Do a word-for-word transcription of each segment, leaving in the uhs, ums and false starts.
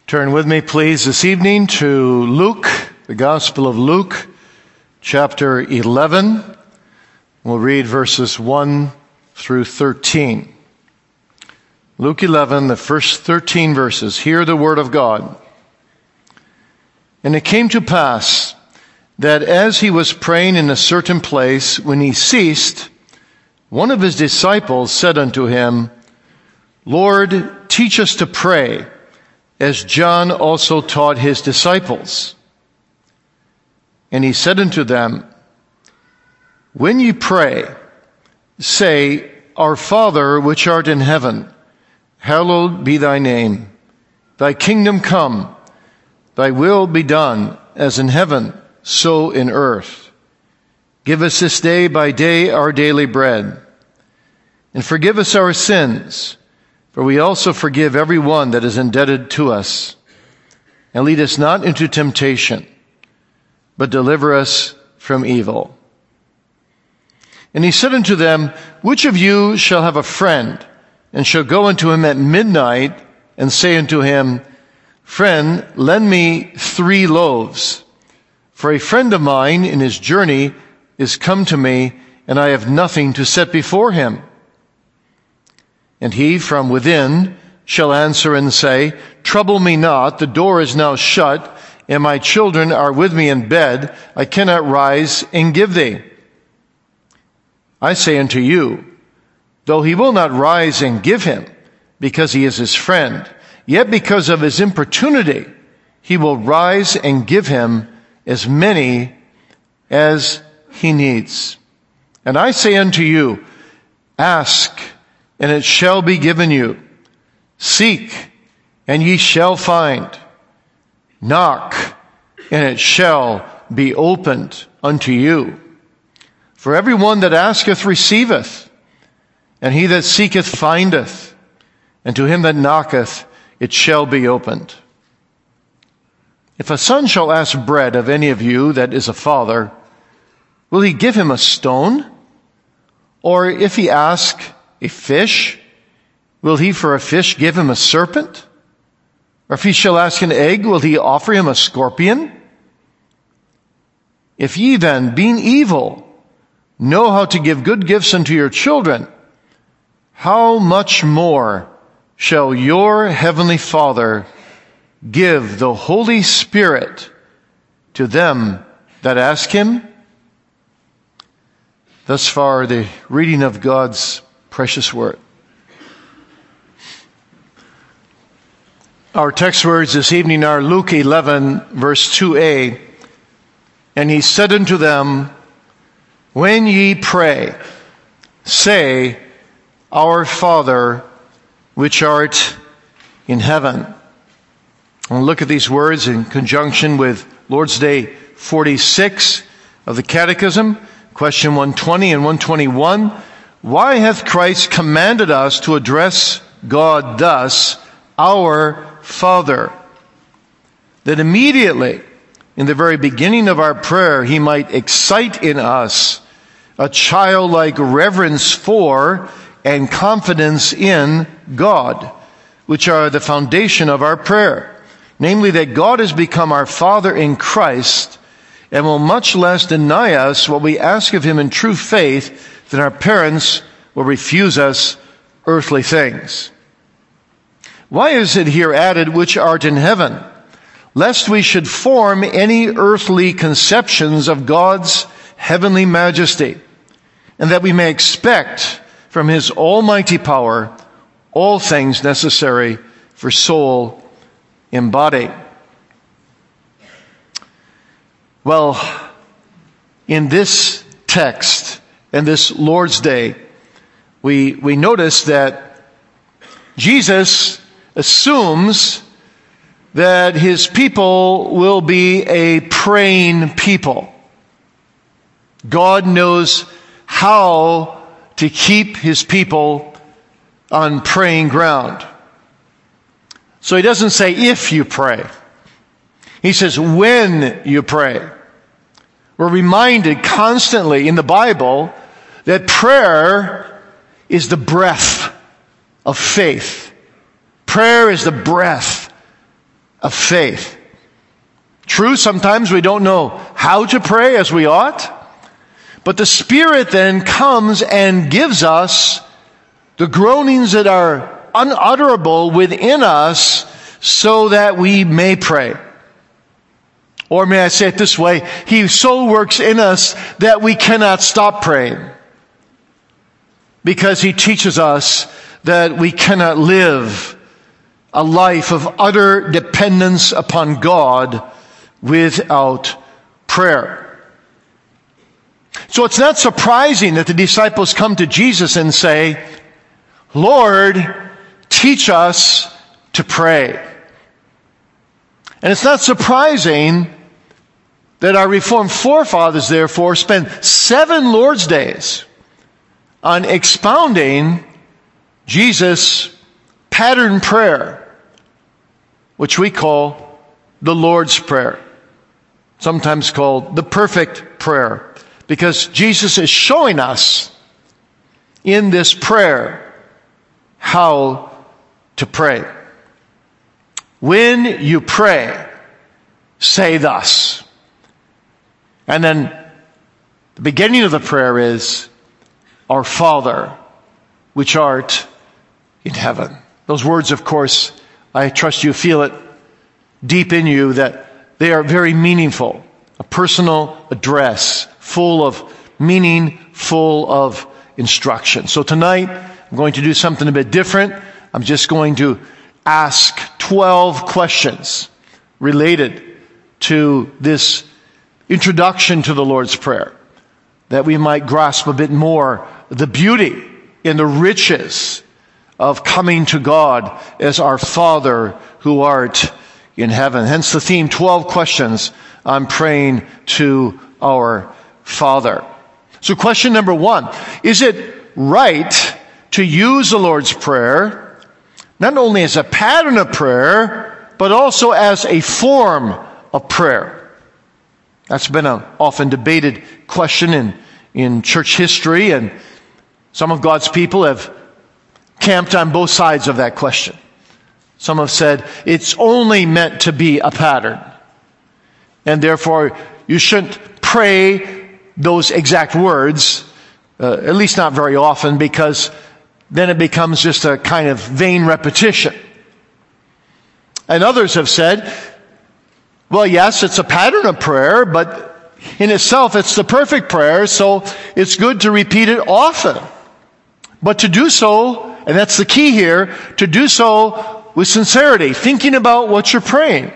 Turn with me, please, this evening to Luke, the Gospel of Luke, chapter eleven. We'll read verses one through thirteen. Luke eleven, the first thirteen verses. Hear the word of God. And it came to pass that as he was praying in a certain place, when he ceased, one of his disciples said unto him, Lord, teach us to pray, as John also taught his disciples. And he said unto them, When ye pray, say, Our Father which art in heaven, hallowed be thy name. Thy kingdom come, thy will be done, as in heaven, so in earth. Give us this day by day our daily bread. And forgive us our sins, for we also forgive every one that is indebted to us. And lead us not into temptation, but deliver us from evil. And he said unto them, Which of you shall have a friend, and shall go unto him at midnight, and say unto him, Friend, lend me three loaves, for a friend of mine in his journey is come to me, and I have nothing to set before him. And he from within shall answer and say, Trouble me not, the door is now shut, and my children are with me in bed. I cannot rise and give thee. I say unto you, though he will not rise and give him, because he is his friend, yet because of his importunity, he will rise and give him as many as he needs. And I say unto you, Ask, and it shall be given you. Seek, and ye shall find. Knock, and it shall be opened unto you. For every one that asketh receiveth, and he that seeketh findeth, and to him that knocketh it shall be opened. If a son shall ask bread of any of you that is a father, will he give him a stone? Or if he ask a fish, will he for a fish give him a serpent? Or if he shall ask an egg, will he offer him a scorpion? If ye then, being evil, know how to give good gifts unto your children, how much more shall your heavenly Father give the Holy Spirit to them that ask him? Thus far, the reading of God's precious word. Our text words this evening are Luke eleven, verse two a. And he said unto them, When ye pray, say, Our Father which art in heaven. And look at these words in conjunction with Lord's Day forty-six of the Catechism, question one twenty and one twenty-one. Why hath Christ commanded us to address God thus, Our Father? That immediately, in the very beginning of our prayer, he might excite in us a childlike reverence for and confidence in God, which are the foundation of our prayer. Namely, that God has become our Father in Christ and will much less deny us what we ask of him in true faith than our parents will refuse us earthly things. Why is it here added, which art in heaven? Lest we should form any earthly conceptions of God's heavenly majesty, and that we may expect from his almighty power all things necessary for soul and body. Well, in this text and this Lord's Day, we, we notice that Jesus assumes that his people will be a praying people. God knows how to keep his people on praying ground. So he doesn't say if you pray. He says when you pray. We're reminded constantly in the Bible that prayer is the breath of faith. Prayer is the breath of faith. True, sometimes we don't know how to pray as we ought, but the Spirit then comes and gives us the groanings that are unutterable within us so that we may pray. Or may I say it this way, He so works in us that we cannot stop praying, because He teaches us that we cannot live a life of utter dependence upon God without prayer. So it's not surprising that the disciples come to Jesus and say, Lord, teach us to pray. And it's not surprising that our Reformed forefathers, therefore, spent seven Lord's Days on expounding Jesus' pattern prayer, which we call the Lord's Prayer, sometimes called the perfect prayer, because Jesus is showing us in this prayer how to pray. When you pray, say thus. And then the beginning of the prayer is, Our Father, which art in heaven. Those words, of course, I trust you feel it deep in you that they are very meaningful. A personal address, full of meaning, full of instruction. So tonight, I'm going to do something a bit different. I'm just going to ask twelve questions related to this introduction to the Lord's Prayer, that we might grasp a bit more the beauty and the riches of coming to God as our Father who art in heaven. Hence the theme, twelve questions on praying to our Father. So question number one, is it right to use the Lord's Prayer not only as a pattern of prayer, but also as a form of prayer? That's been an often debated question in, in church history, and some of God's people have camped on both sides of that question. Some have said it's only meant to be a pattern, and therefore you shouldn't pray those exact words, uh, at least not very often, because then it becomes just a kind of vain repetition. And others have said, well, yes, it's a pattern of prayer, but in itself it's the perfect prayer, so it's good to repeat it often. But to do so, and that's the key here, to do so with sincerity, thinking about what you're praying.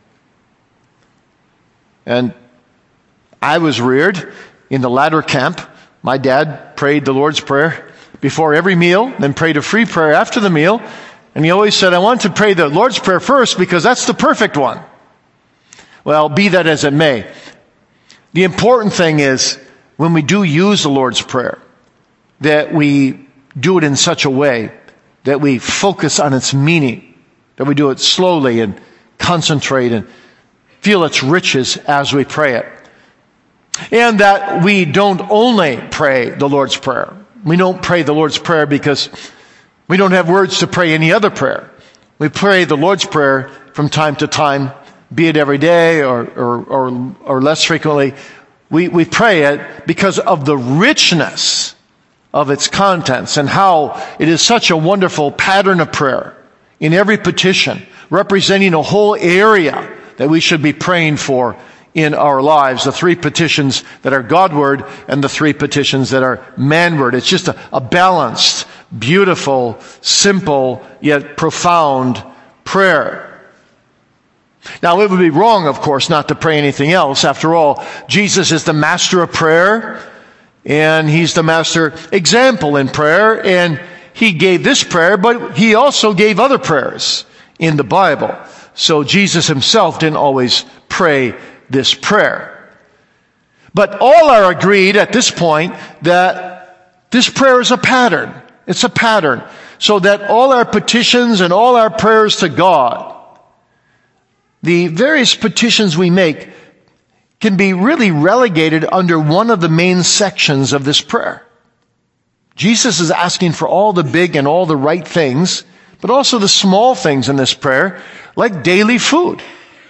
And I was reared in the latter camp. My dad prayed the Lord's Prayer before every meal, then prayed a free prayer after the meal. And he always said, I want to pray the Lord's Prayer first because that's the perfect one. Well, be that as it may. The important thing is, when we do use the Lord's Prayer, that we do it in such a way that we focus on its meaning, that we do it slowly and concentrate and feel its riches as we pray it. And that we don't only pray the Lord's Prayer. We don't pray the Lord's Prayer because we don't have words to pray any other prayer. We pray the Lord's Prayer from time to time, be it every day or or or, or less frequently. We, we pray it because of the richness of its contents and how it is such a wonderful pattern of prayer in every petition, representing a whole area that we should be praying for in our lives. The three petitions that are Godward and the three petitions that are manward. It's just a, a balanced, beautiful, simple, yet profound prayer. Now, it would be wrong, of course, not to pray anything else. After all, Jesus is the master of prayer, and He's the master example in prayer, and He gave this prayer, but He also gave other prayers in the Bible. So Jesus Himself didn't always pray this prayer. But all are agreed at this point that this prayer is a pattern. It's a pattern. So that all our petitions and all our prayers to God, the various petitions we make, can be really relegated under one of the main sections of this prayer. Jesus is asking for all the big and all the right things, but also the small things in this prayer, like daily food.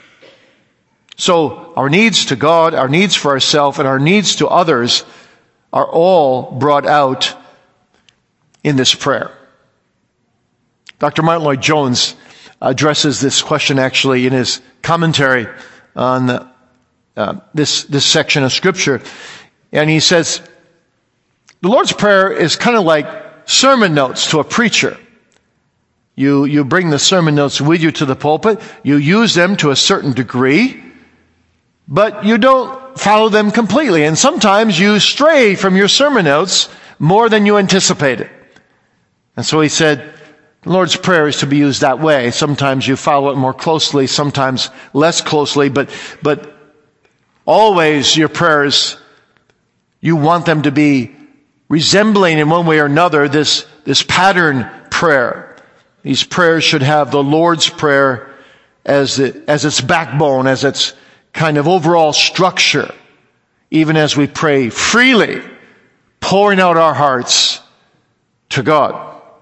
So our needs to God, our needs for ourselves, and our needs to others are all brought out in this prayer. Doctor Martin Lloyd-Jones addresses this question actually in his commentary on the, uh, this, this section of Scripture. And he says, the Lord's Prayer is kind of like sermon notes to a preacher. You, you bring the sermon notes with you to the pulpit. You use them to a certain degree, but you don't follow them completely. And sometimes you stray from your sermon notes more than you anticipated. And so he said, the Lord's Prayer is to be used that way. Sometimes you follow it more closely, sometimes less closely, but, but always your prayers, you want them to be resembling in one way or another this, this pattern prayer. These prayers should have the Lord's Prayer as, the, as its backbone, as its kind of overall structure, even as we pray freely, pouring out our hearts to God.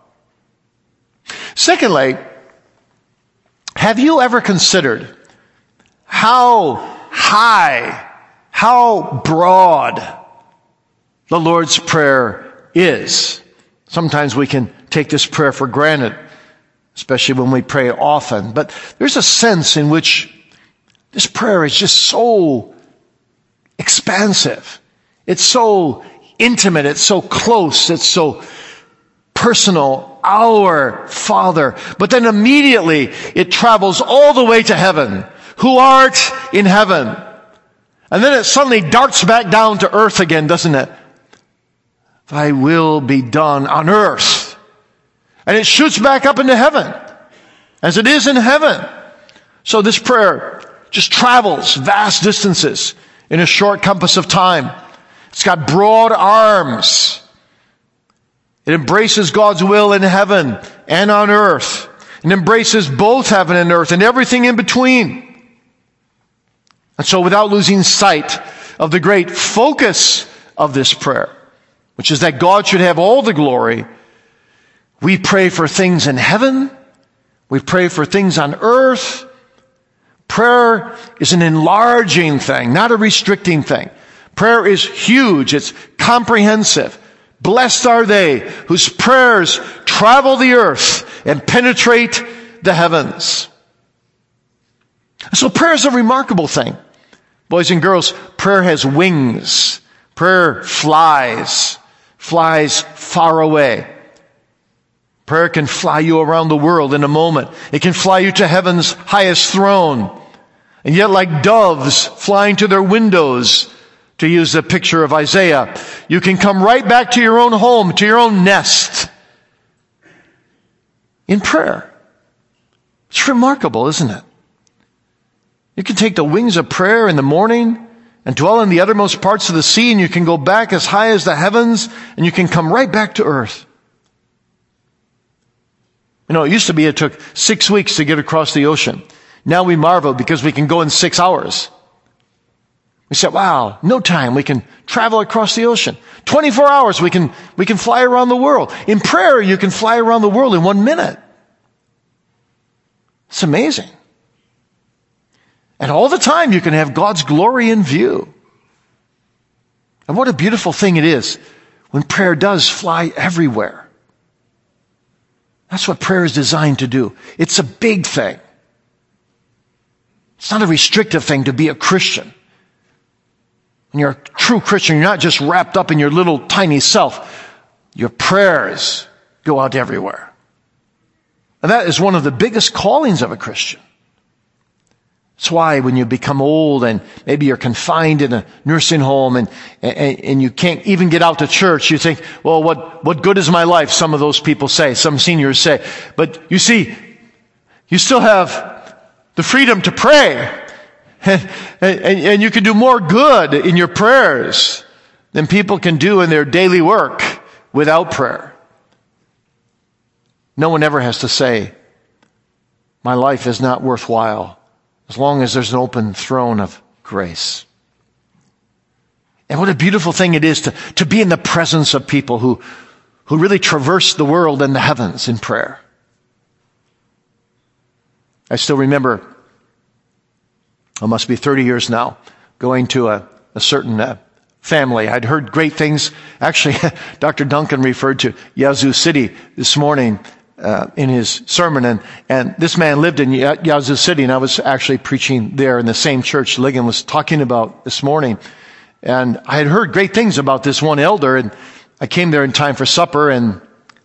Secondly, have you ever considered how high, how broad the Lord's Prayer is? Sometimes we can take this prayer for granted, especially when we pray often. But there's a sense in which this prayer is just so expansive. It's so intimate. It's so close. It's so personal. Our Father. But then immediately it travels all the way to heaven. Who art in heaven. And then it suddenly darts back down to earth again, doesn't it? Thy will be done on earth. And it shoots back up into heaven, as it is in heaven. So this prayer just travels vast distances in a short compass of time. It's got broad arms. It embraces God's will in heaven and on earth. It embraces both heaven and earth and everything in between. And so without losing sight of the great focus of this prayer, which is that God should have all the glory, we pray for things in heaven. We pray for things on earth. Prayer is an enlarging thing, not a restricting thing. Prayer is huge. It's comprehensive. Blessed are they whose prayers travel the earth and penetrate the heavens. So prayer is a remarkable thing. Boys and girls, prayer has wings. Prayer flies, flies far away. Prayer can fly you around the world in a moment. It can fly you to heaven's highest throne. And yet like doves flying to their windows, to use the picture of Isaiah, you can come right back to your own home, to your own nest in prayer. It's remarkable, isn't it? You can take the wings of prayer in the morning and dwell in the uttermost parts of the sea, and you can go back as high as the heavens, and you can come right back to earth. You know, it used to be it took six weeks to get across the ocean. Now we marvel because we can go in six hours. We said, wow, no time. We can travel across the ocean. twenty-four hours, we can, we can fly around the world. In prayer, you can fly around the world in one minute. It's amazing. And all the time, you can have God's glory in view. And what a beautiful thing it is when prayer does fly everywhere. That's what prayer is designed to do. It's a big thing. It's not a restrictive thing to be a Christian. When you're a true Christian, you're not just wrapped up in your little tiny self. Your prayers go out everywhere. And that is one of the biggest callings of a Christian. That's why when you become old and maybe you're confined in a nursing home and, and, and you can't even get out to church, you think, well, what, what good is my life? Some of those people say, some seniors say. But you see, you still have the freedom to pray. And, and, and you can do more good in your prayers than people can do in their daily work without prayer. No one ever has to say, my life is not worthwhile, as long as there's an open throne of grace. And what a beautiful thing it is to, to be in the presence of people who, who really traverse the world and the heavens in prayer. I still remember, it must be thirty years now, going to a, a certain uh, family. I'd heard great things. Actually, Doctor Duncan referred to Yazoo City this morning uh, in his sermon, and, and this man lived in ya- Yazoo City, and I was actually preaching there in the same church Ligon was talking about this morning. And I had heard great things about this one elder, and I came there in time for supper, and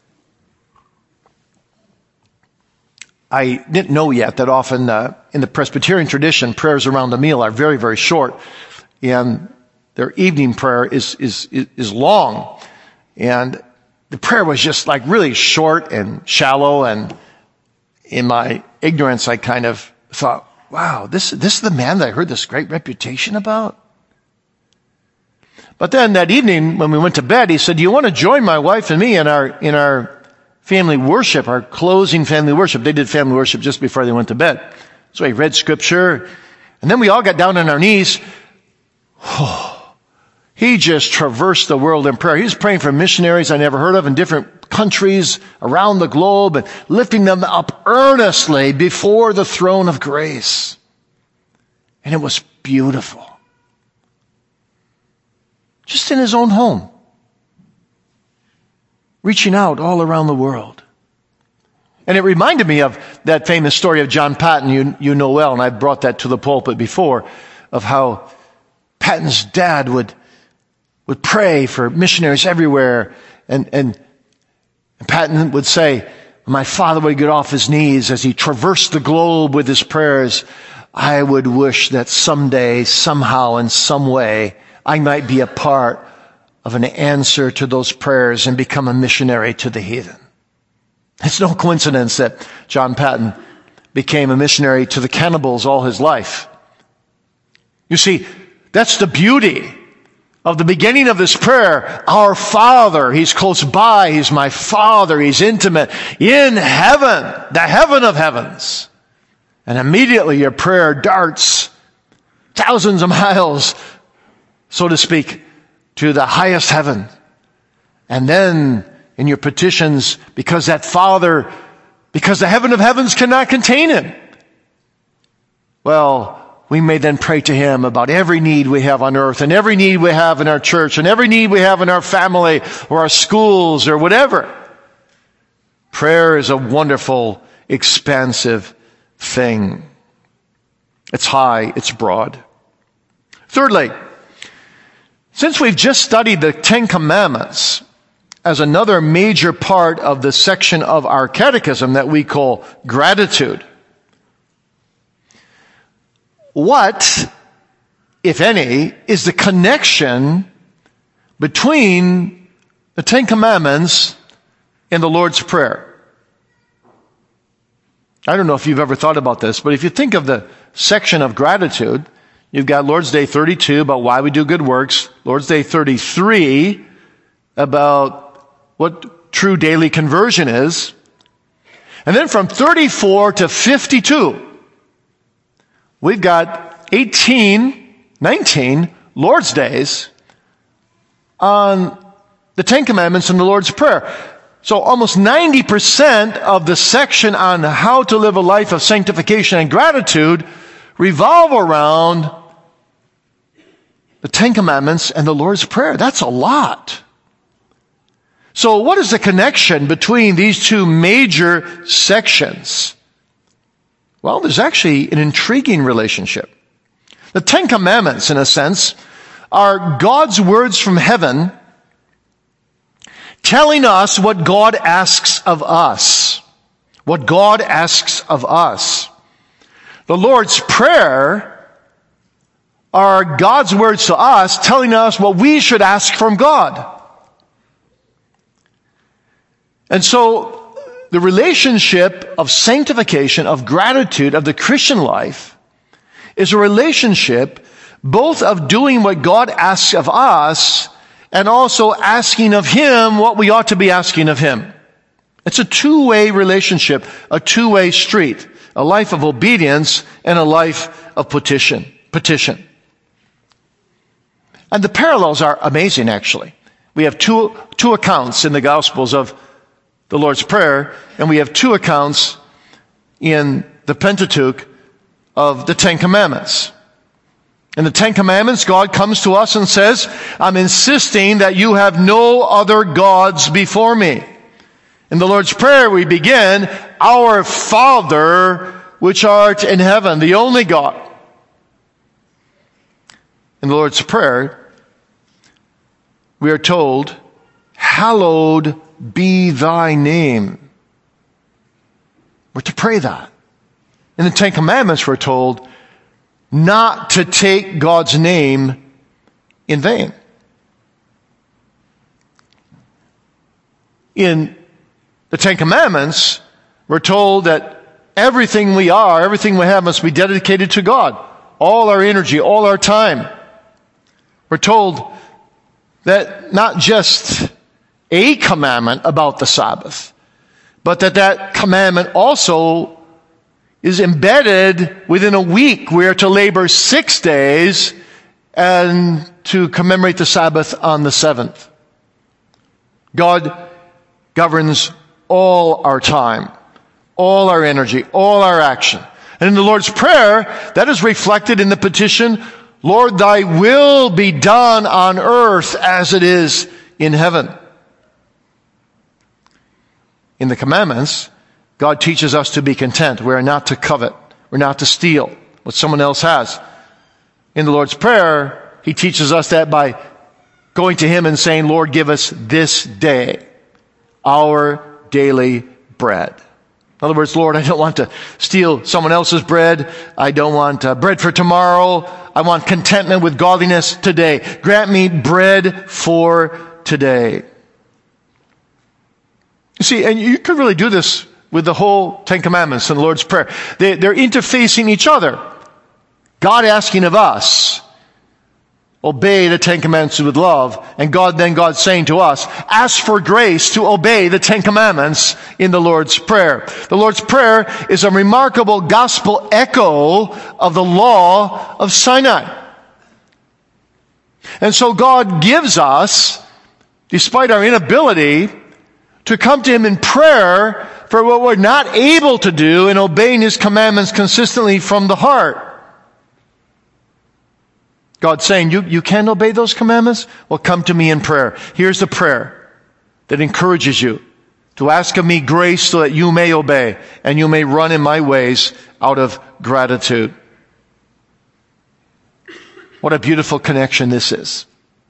I didn't know yet that often uh, in the Presbyterian tradition, prayers around the meal are very, very short, and their evening prayer is is is long. And the prayer was just like really short and shallow, and in my ignorance, I kind of thought, wow, this, this is the man that I heard this great reputation about? But then that evening when we went to bed, he said, do you want to join my wife and me in our in our family worship, our closing family worship? They did family worship just before they went to bed. So he read scripture, and then we all got down on our knees. Oh, he just traversed the world in prayer. He was praying for missionaries I never heard of in different countries around the globe, and lifting them up earnestly before the throne of grace. And it was beautiful. Just in his own home. Reaching out all around the world. And it reminded me of that famous story of John Paton, you, you know well, and I've brought that to the pulpit before, of how Paton's dad would, would pray for missionaries everywhere, and, and, and Paton would say, my father would get off his knees as he traversed the globe with his prayers. I would wish that someday, somehow, in some way, I might be a part of an answer to those prayers and become a missionary to the heathen. It's no coincidence that John Paton became a missionary to the cannibals all his life. You see, that's the beauty of the beginning of this prayer. Our Father, He's close by, He's my Father, He's intimate, in heaven, the heaven of heavens. And immediately your prayer darts thousands of miles, so to speak, to the highest heaven. And then in your petitions, because that Father, because the heaven of heavens cannot contain Him, well, we may then pray to Him about every need we have on earth, and every need we have in our church, and every need we have in our family, or our schools, or whatever. Prayer is a wonderful, expansive thing. It's high, it's broad. Thirdly, since we've just studied the Ten Commandments as another major part of the section of our catechism that we call gratitude, what, if any, is the connection between the Ten Commandments and the Lord's Prayer? I don't know if you've ever thought about this, but if you think of the section of gratitude, you've got Lord's Day thirty-two about why we do good works, Lord's Day thirty-three about what true daily conversion is, and then from thirty-four to fifty-two, we've got eighteen, nineteen Lord's Days on the Ten Commandments and the Lord's Prayer. So almost ninety percent of the section on how to live a life of sanctification and gratitude revolve around the Ten Commandments and the Lord's Prayer. That's a lot. So what is the connection between these two major sections? Well, there's actually an intriguing relationship. The Ten Commandments, in a sense, are God's words from heaven telling us what God asks of us. What God asks of us. The Lord's Prayer are God's words to us telling us what we should ask from God. And so the relationship of sanctification, of gratitude, of the Christian life is a relationship both of doing what God asks of us and also asking of Him what we ought to be asking of Him. It's a two-way relationship, a two-way street, a life of obedience and a life of petition. petition. And the parallels are amazing, actually. We have two, two accounts in the Gospels of the Lord's Prayer, and we have two accounts in the Pentateuch of the Ten Commandments. In the Ten Commandments, God comes to us and says, I'm insisting that you have no other gods before me. In the Lord's Prayer, we begin, Our Father, which art in heaven, the only God. In the Lord's Prayer, we are told, hallowed be thy name. We're to pray that. In the Ten Commandments, we're told not to take God's name in vain. In the Ten Commandments, we're told that everything we are, everything we have must be dedicated to God. All our energy, all our time. We're told that not just a commandment about the Sabbath, but that that commandment also is embedded within a week. We are to labor six days and to commemorate the Sabbath on the seventh. God governs all our time, all our energy, all our action. And in the Lord's Prayer, that is reflected in the petition, Lord, thy will be done on earth as it is in heaven. In the commandments, God teaches us to be content. We are not to covet. We're not to steal what someone else has. In the Lord's Prayer, He teaches us that by going to Him and saying, Lord, give us this day our daily bread. In other words, Lord, I don't want to steal someone else's bread. I don't want uh, bread for tomorrow. I want contentment with godliness today. Grant me bread for today. You see, and you could really do this with the whole Ten Commandments and the Lord's Prayer. They, they're interfacing each other. God asking of us, obey the Ten Commandments with love. And God, then God saying to us, ask for grace to obey the Ten Commandments in the Lord's Prayer. The Lord's Prayer is a remarkable gospel echo of the law of Sinai. And so God gives us, despite our inability, to come to Him in prayer for what we're not able to do in obeying His commandments consistently from the heart. God's saying, you, you can't obey those commandments? Well, come to me in prayer. Here's the prayer that encourages you to ask of me grace so that you may obey and you may run in my ways out of gratitude. What a beautiful connection this is.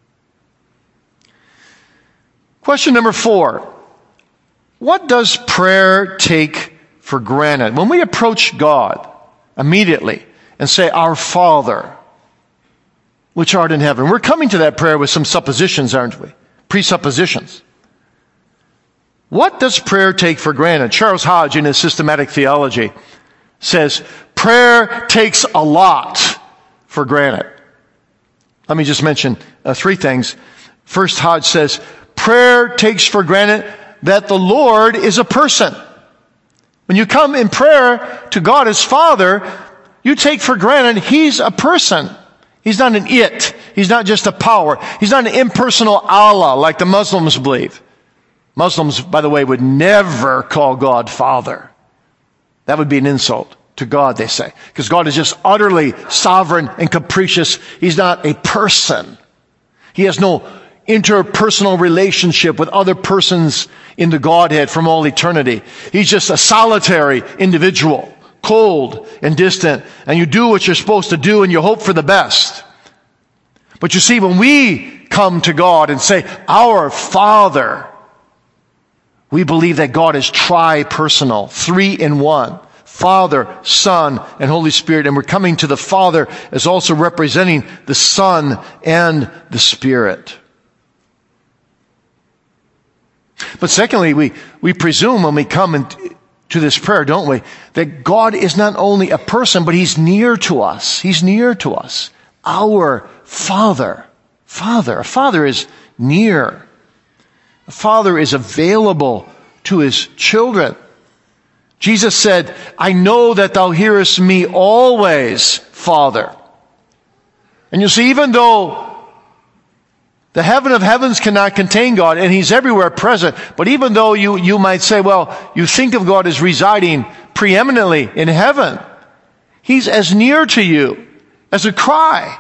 Question number four. What does prayer take for granted? When we approach God immediately and say, Our Father, which art in heaven. We're coming to that prayer with some suppositions, aren't we? Presuppositions. What does prayer take for granted? Charles Hodge, in his Systematic Theology, says, prayer takes a lot for granted. Let me just mention uh, three things. First, Hodge says, prayer takes for granted that the Lord is a person. When you come in prayer to God as Father, you take for granted He's a person. He's not an it. He's not just a power. He's not an impersonal Allah like the Muslims believe. Muslims, by the way, would never call God Father. That would be an insult to God, they say. Because God is just utterly sovereign and capricious. He's not a person. He has no interpersonal relationship with other persons in the Godhead from all eternity. He's just a solitary individual, cold and distant, and you do what you're supposed to do and you hope for the best. But you see, when we come to God and say, Our Father, we believe that God is tri-personal, three in one. Father, Son, and Holy Spirit. And we're coming to the Father as also representing the Son and the Spirit. But secondly, we, we presume when we come in, to this prayer, don't we, that God is not only a person, but He's near to us. He's near to us. Our Father. Father. A father is near. A father is available to his children. Jesus said, I know that thou hearest me always, Father. And you see, even though the heaven of heavens cannot contain God, and He's everywhere present, but even though you, you might say, well, you think of God as residing preeminently in heaven. He's as near to you as a cry.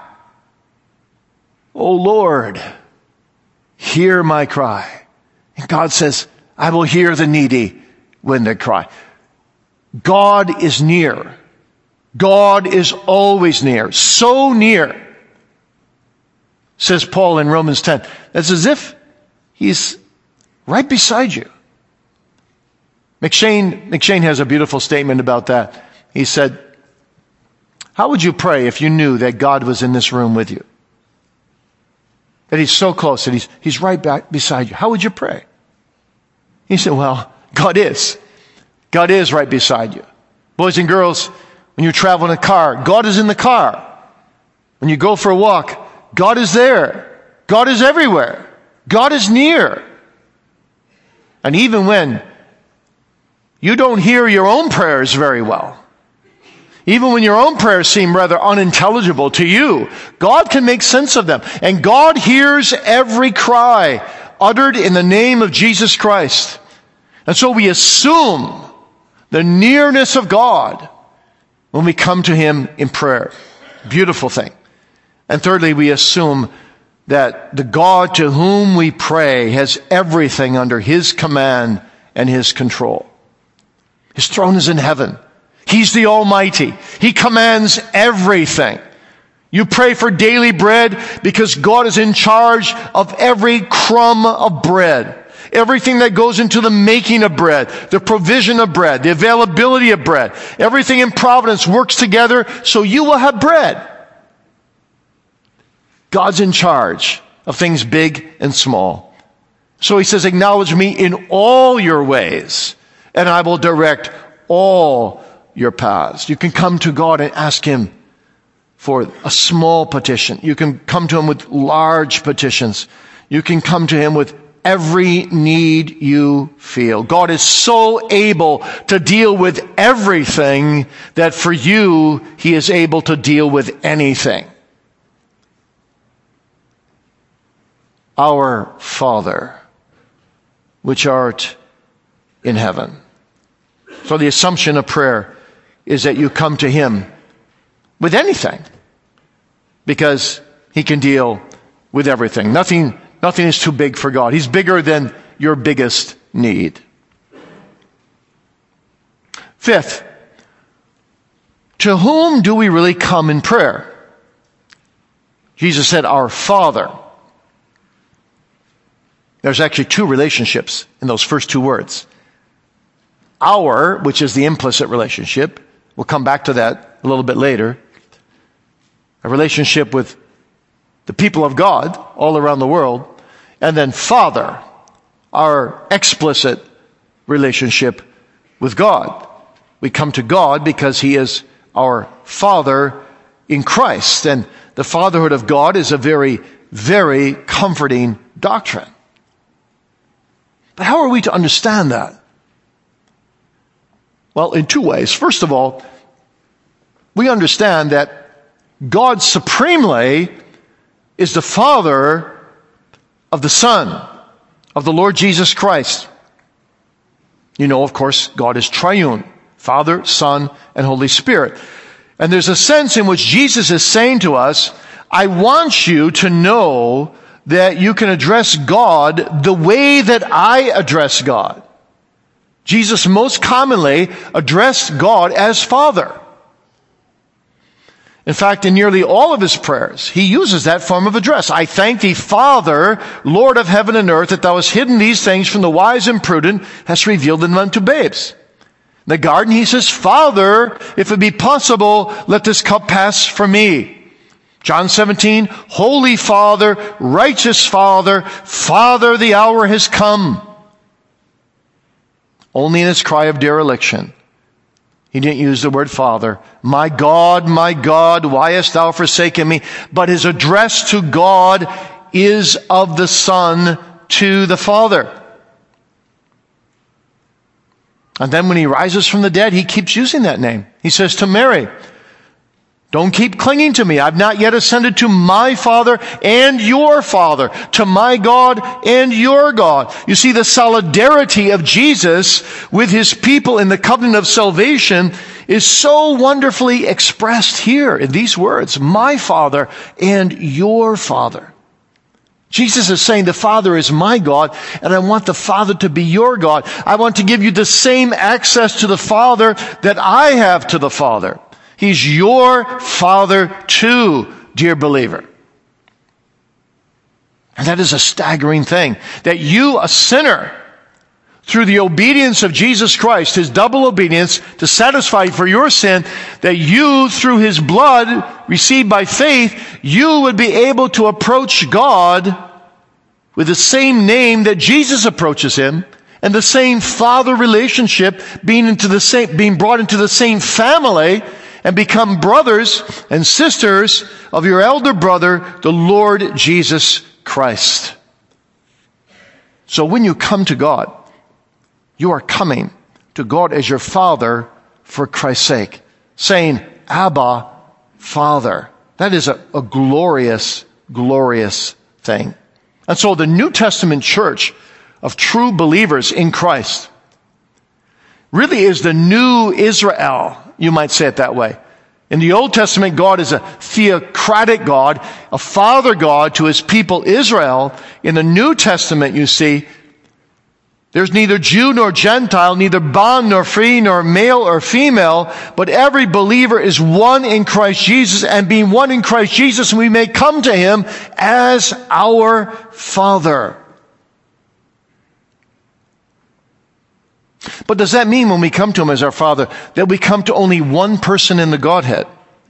Oh Lord, hear my cry. And God says, I will hear the needy when they cry. God is near. God is always near. So near, says Paul in Romans ten. It's as if he's right beside you. McShane, McShane has a beautiful statement about that. He said, how would you pray if you knew that God was in this room with you? That he's so close, that he's, he's right back beside you. How would you pray? He said, well, God is. God is right beside you. Boys and girls, when you travel in a car, God is in the car. When you go for a walk, God is there. God is everywhere. God is near. And even when you don't hear your own prayers very well, even when your own prayers seem rather unintelligible to you, God can make sense of them. And God hears every cry uttered in the name of Jesus Christ. And so we assume the nearness of God when we come to Him in prayer. Beautiful thing. And thirdly, we assume that the God to whom we pray has everything under His command and His control. His throne is in heaven. He's the Almighty. He commands everything. You pray for daily bread because God is in charge of every crumb of bread. Everything that goes into the making of bread, the provision of bread, the availability of bread. Everything in providence works together so you will have bread. God's in charge of things big and small. So He says, acknowledge me in all your ways, and I will direct all your paths. You can come to God and ask Him for a small petition. You can come to Him with large petitions. You can come to Him with every need you feel. God is so able to deal with everything that for you, He is able to deal with anything. Our Father, which art in heaven. So the assumption of prayer is that you come to Him with anything, because He can deal with everything. Nothing, nothing is too big for God. He's bigger than your biggest need. Fifth, to whom do we really come in prayer? Jesus said, our Father. There's actually two relationships in those first two words. Our, which is the implicit relationship, we'll come back to that a little bit later. A relationship with the people of God all around the world. And then Father, our explicit relationship with God. We come to God because He is our Father in Christ. And the fatherhood of God is a very, very comforting doctrine. But how are we to understand that? Well, in two ways. First of all, we understand that God supremely is the Father of the Son, of the Lord Jesus Christ. You know, of course, God is triune, Father, Son, and Holy Spirit. And there's a sense in which Jesus is saying to us, I want you to know that you can address God the way that I address God. Jesus most commonly addressed God as Father. In fact, in nearly all of His prayers, He uses that form of address. I thank Thee, Father, Lord of heaven and earth, that Thou hast hidden these things from the wise and prudent, hast revealed them unto babes. In the garden, He says, Father, if it be possible, let this cup pass from me. John seventeen, Holy Father, righteous Father, Father, the hour has come. Only in His cry of dereliction, He didn't use the word Father. My God, my God, why hast Thou forsaken me? But His address to God is of the Son to the Father. And then when He rises from the dead, He keeps using that name. He says to Mary, Don't keep clinging to me. I've not yet ascended to my Father and your Father, to my God and your God. You see, the solidarity of Jesus with his people in the covenant of salvation is so wonderfully expressed here in these words, my Father and your Father. Jesus is saying the Father is my God, and I want the Father to be your God. I want to give you the same access to the Father that I have to the Father. He's your Father too, dear believer. And that is a staggering thing. That you, a sinner, through the obedience of Jesus Christ, his double obedience to satisfy for your sin, that you, through his blood received by faith, you would be able to approach God with the same name that Jesus approaches him, and the same father relationship being into the same, being brought into the same family, and become brothers and sisters of your elder brother, the Lord Jesus Christ. So when you come to God, you are coming to God as your Father for Christ's sake, saying, Abba, Father. That is a, a glorious, glorious thing. And so the New Testament church of true believers in Christ really is the new Israel. You might say it that way. In the Old Testament, God is a theocratic God, a father God to his people Israel. In the New Testament, you see, there's neither Jew nor Gentile, neither bond nor free, nor male or female, but every believer is one in Christ Jesus, and being one in Christ Jesus, we may come to him as our Father. But does that mean when we come to him as our Father, that we come to only one person in the Godhead?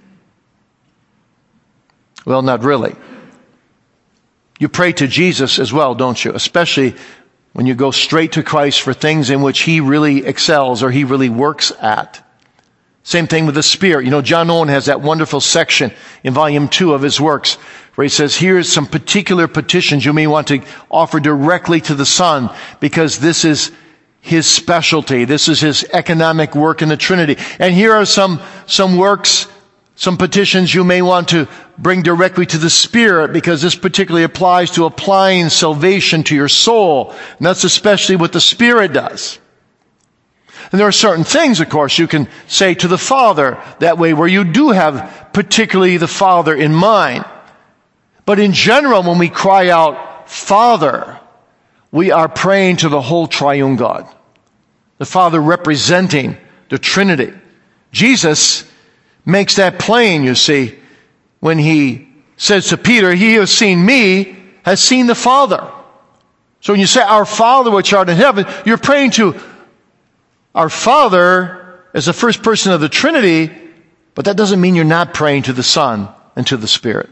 Well, not really. You pray to Jesus as well, don't you? Especially when you go straight to Christ for things in which he really excels or he really works at. Same thing with the Spirit. You know, John Owen has that wonderful section in volume two of his works where he says, here's some particular petitions you may want to offer directly to the Son, because this is his specialty. This is his economic work in the Trinity. And here are some, some works, some petitions you may want to bring directly to the Spirit, because this particularly applies to applying salvation to your soul. And that's especially what the Spirit does. And there are certain things, of course, you can say to the Father that way, where you do have particularly the Father in mind. But in general, when we cry out, Father, we are praying to the whole triune God. The Father representing the Trinity. Jesus makes that plain, you see, when he says to Peter, he who has seen me has seen the Father. So when you say, our Father which art in heaven, you're praying to our Father as the first person of the Trinity, but that doesn't mean you're not praying to the Son and to the Spirit.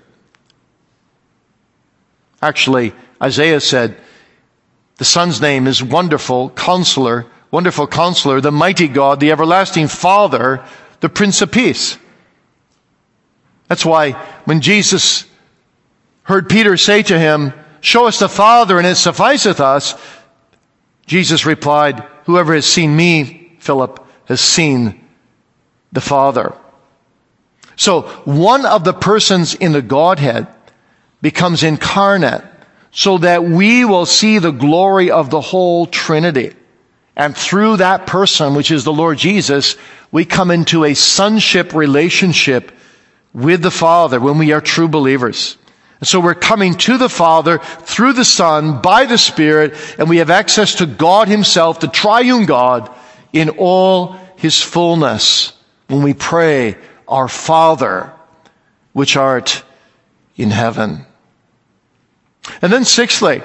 Actually, Isaiah said, the Son's name is Wonderful Counselor, Wonderful Counselor, the Mighty God, the Everlasting Father, the Prince of Peace. That's why when Jesus heard Peter say to him, show us the Father and it sufficeth us, Jesus replied, whoever has seen me, Philip, has seen the Father. So one of the persons in the Godhead becomes incarnate so that we will see the glory of the whole Trinity. And through that person, which is the Lord Jesus, we come into a sonship relationship with the Father when we are true believers. And so we're coming to the Father through the Son, by the Spirit, and we have access to God himself, the triune God, in all his fullness when we pray, our Father, which art in heaven. And then sixthly,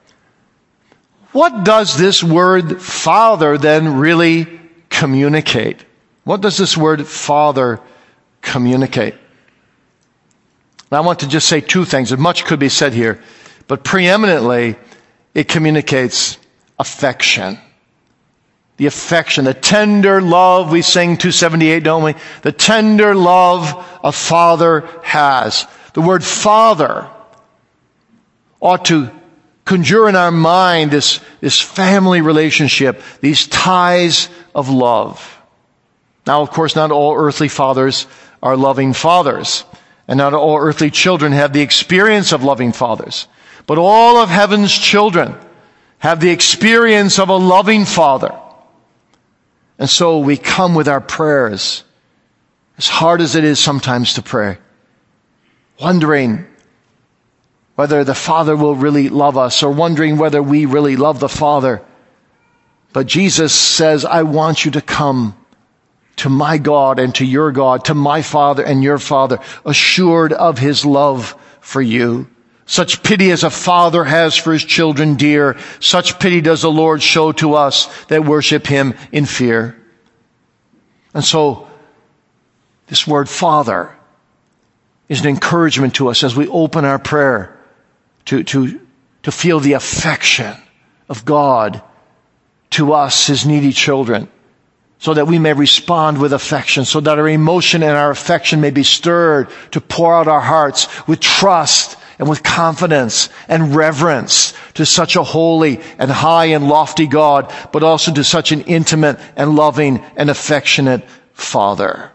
what does this word Father then really communicate? What does this word Father communicate? And I want to just say two things, and much could be said here, but preeminently it communicates affection. The affection, the tender love, we sing two seventy-eight, don't we? The tender love a father has. The word Father ought to conjure in our mind this, this family relationship, these ties of love. Now, of course, not all earthly fathers are loving fathers. And not all earthly children have the experience of loving fathers. But all of heaven's children have the experience of a loving Father. And so we come with our prayers, as hard as it is sometimes to pray, wondering whether the Father will really love us, or wondering whether we really love the Father. But Jesus says, I want you to come to my God and to your God, to my Father and your Father, assured of his love for you. Such pity as a father has for his children dear, such pity does the Lord show to us that worship him in fear. And so, this word Father is an encouragement to us as we open our prayer to, to, to feel the affection of God to us, his needy children, so that we may respond with affection, so that our emotion and our affection may be stirred to pour out our hearts with trust and with confidence and reverence to such a holy and high and lofty God, but also to such an intimate and loving and affectionate Father.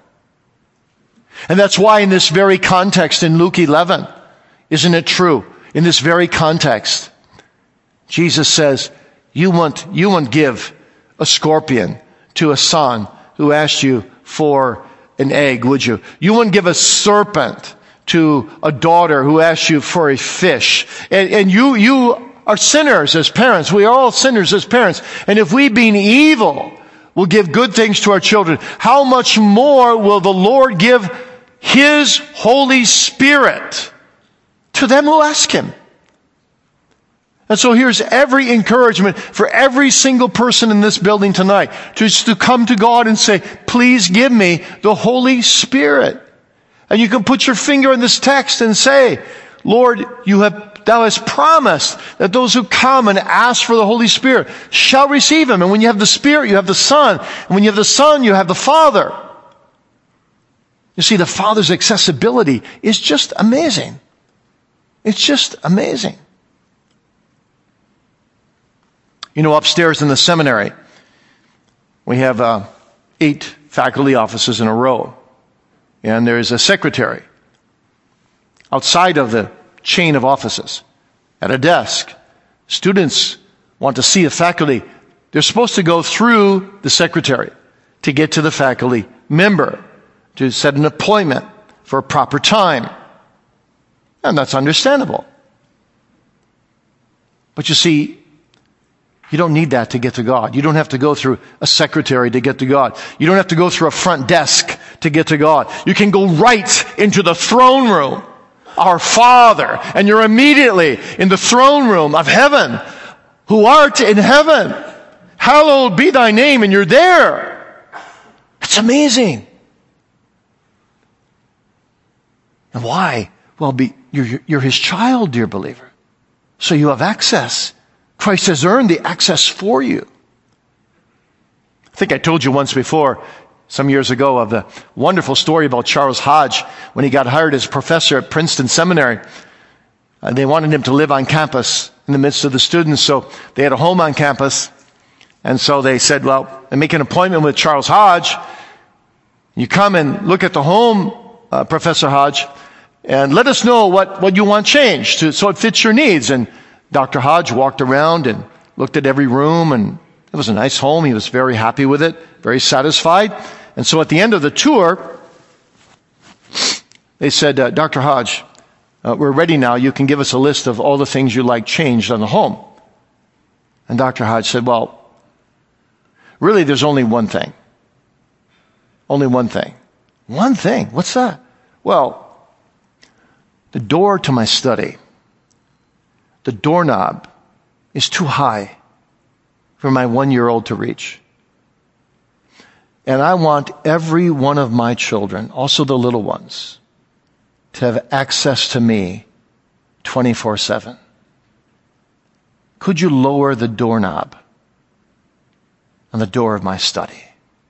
And that's why in this very context in Luke eleven, isn't it true? In this very context, Jesus says, you won't, you won't give a scorpion to a son who asked you for an egg, would you? You wouldn't give a serpent to a daughter who asked you for a fish. And, and you, you are sinners as parents. We are all sinners as parents. And if we, being evil, will give good things to our children, how much more will the Lord give his Holy Spirit to them who ask him? And so here's every encouragement for every single person in this building tonight, just to come to God and say, please give me the Holy Spirit. And you can put your finger in this text and say, Lord, you have, thou hast promised that those who come and ask for the Holy Spirit shall receive him. And when you have the Spirit, you have the Son. And when you have the Son, you have the Father. You see, the Father's accessibility is just amazing. It's just amazing. You know, upstairs in the seminary, we have uh, eight faculty offices in a row. And there's a secretary outside of the chain of offices at a desk. Students want to see a faculty. They're supposed to go through the secretary to get to the faculty member, to set an appointment for a proper time. And that's understandable. But you see, you don't need that to get to God. You don't have to go through a secretary to get to God. You don't have to go through a front desk to get to God. You can go right into the throne room, our Father, and you're immediately in the throne room of heaven, who art in heaven. Hallowed be thy name, and you're there. It's amazing. And why? Well, be, you're, you're his child, dear believer. So you have access. Christ has earned the access for you. I think I told you once before, some years ago, of the wonderful story about Charles Hodge when he got hired as professor at Princeton Seminary. Uh, they wanted him to live on campus in the midst of the students, so they had a home on campus. And so they said, well, and make an appointment with Charles Hodge. You come and look at the home, uh, Professor Hodge, and let us know what, what you want changed to, so it fits your needs. And Doctor Hodge walked around and looked at every room, and it was a nice home. He was very happy with it, very satisfied. And so at the end of the tour, they said, uh, Doctor Hodge, uh, we're ready now. You can give us a list of all the things you like changed on the home. And Doctor Hodge said, well, really there's only one thing. Only one thing. One thing? What's that? Well, the door to my study, the doorknob is too high for my one-year-old to reach. And I want every one of my children, also the little ones, to have access to me twenty-four seven. Could you lower the doorknob on the door of my study?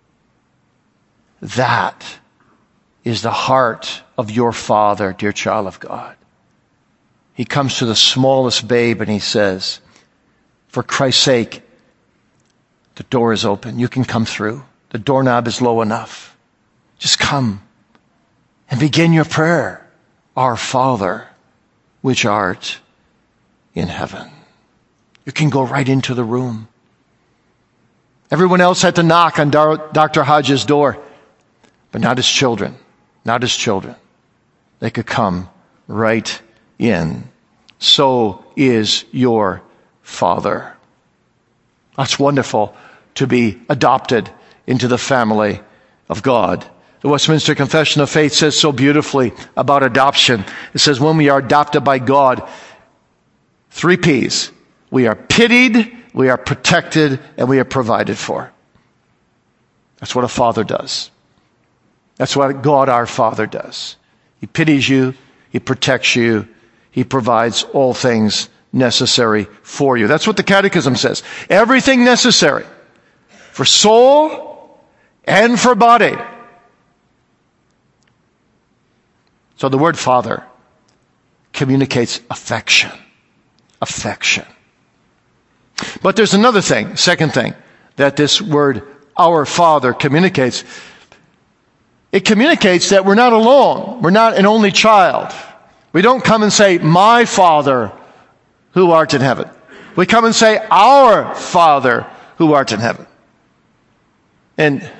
That is the heart of your Father, dear child of God. He comes to the smallest babe and he says, for Christ's sake, the door is open. You can come through. The doorknob is low enough. Just come. and begin your prayer. Our Father, which art in heaven. You can go right into the room. Everyone else had to knock on Doctor Hodges' door, but not his children. Not his children. They could come right in. So is your Father. That's wonderful to be adopted into the family of God. The Westminster Confession of Faith says so beautifully about adoption. It says when we are adopted by God, three P's. We are pitied, we are protected, and we are provided for. That's what a father does. That's what God our Father does. He pities you, He protects you, He provides all things necessary for you. That's what the Catechism says. Everything necessary for soul and for body. So the word Father communicates affection. Affection. But there's another thing, second thing, that this word, our Father, communicates. It communicates that we're not alone. We're not an only child. We don't come and say, my Father, who art in heaven. We come and say, our Father, who art in heaven. And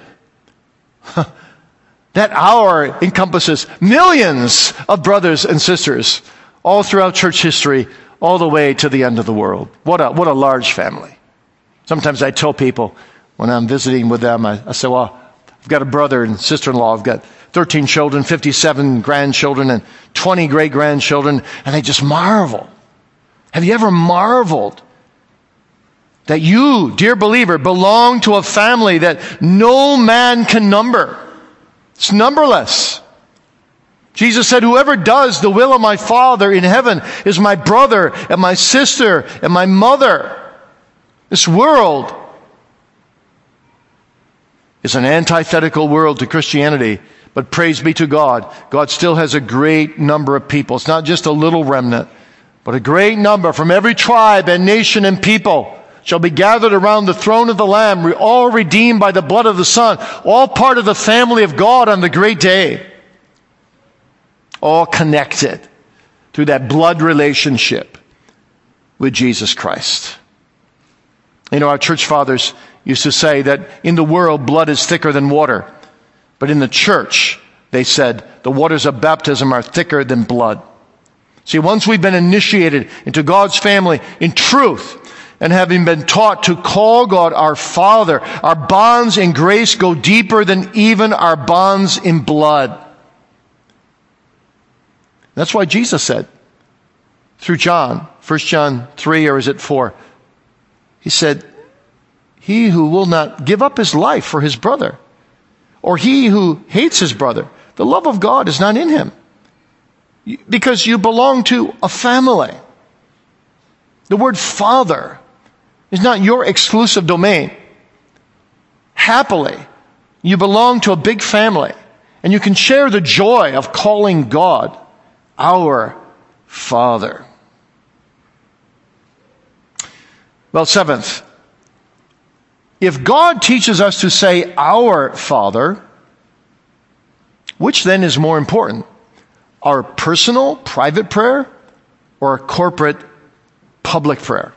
that our encompasses millions of brothers and sisters all throughout church history, all the way to the end of the world. What a, what a large family. Sometimes I tell people when I'm visiting with them, I, I say, well, I've got a brother and sister-in-law. I've got thirteen children, fifty-seven grandchildren, and twenty great-grandchildren, and they just marvel. Have you ever marveled that you, dear believer, belong to a family that no man can number? It's numberless. Jesus said, whoever does the will of my Father in heaven is my brother and my sister and my mother. This world is an antithetical world to Christianity, but praise be to God. God still has a great number of people. It's not just a little remnant, but a great number from every tribe and nation and people shall be gathered around the throne of the Lamb, all redeemed by the blood of the Son, all part of the family of God on the great day. All connected through that blood relationship with Jesus Christ. You know, our church fathers used to say that in the world, blood is thicker than water. But in the church, they said, the waters of baptism are thicker than blood. See, once we've been initiated into God's family in truth, and having been taught to call God our Father, our bonds in grace go deeper than even our bonds in blood. That's why Jesus said, through John, First John three, or is it four? He said, he who will not give up his life for his brother, or he who hates his brother, the love of God is not in him. Because you belong to a family. The word Father is not your exclusive domain. Happily, you belong to a big family, and you can share the joy of calling God our Father. Well, seventh, if God teaches us to say our Father, which then is more important? Our personal, private prayer or a corporate, public prayer?